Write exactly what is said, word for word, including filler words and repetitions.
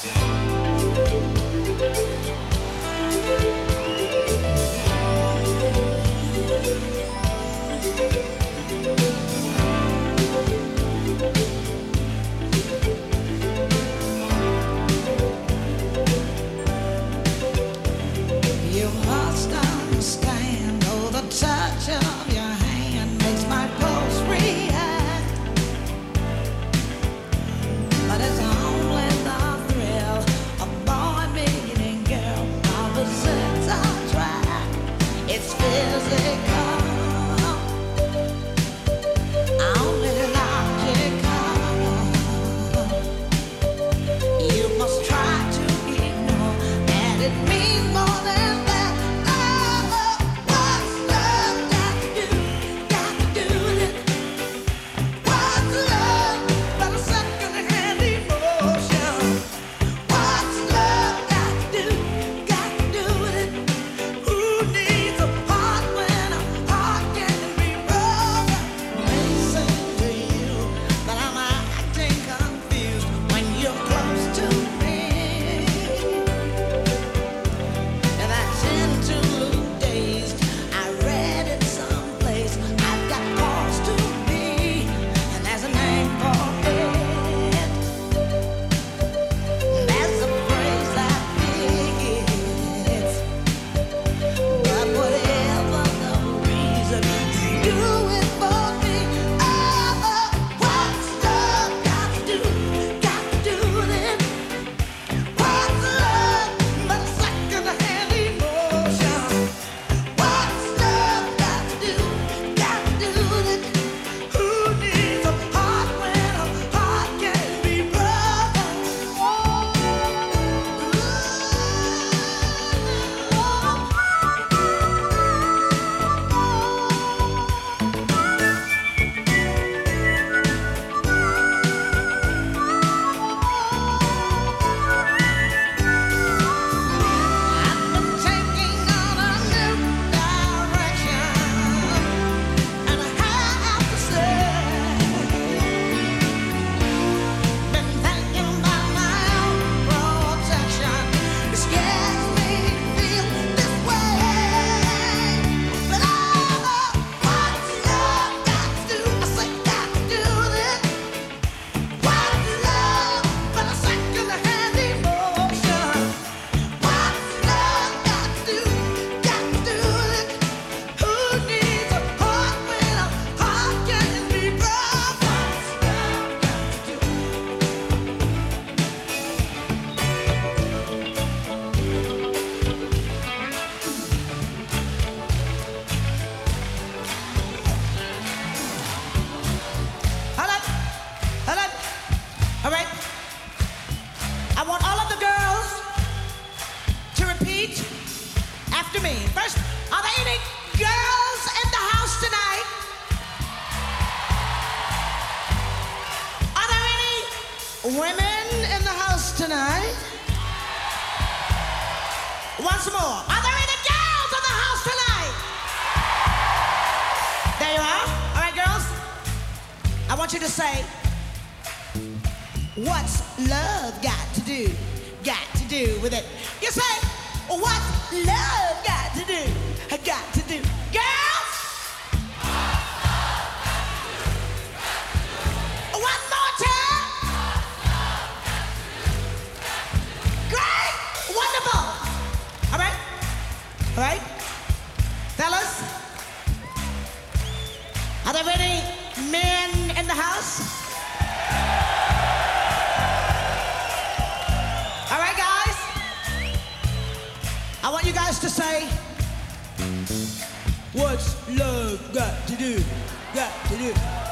Women in the house tonight? Once more. Are there any girls in the house tonight? There you are. All right, girls. I want you to say, what's love got to do? Got to do with it. You say, what's love got to do? Got to do. Girls? One more time. Great. Wonderful. All right. All right. Fellas, are there any men in the house? All right, guys. I want you guys to say, what's love got to do? Got to do.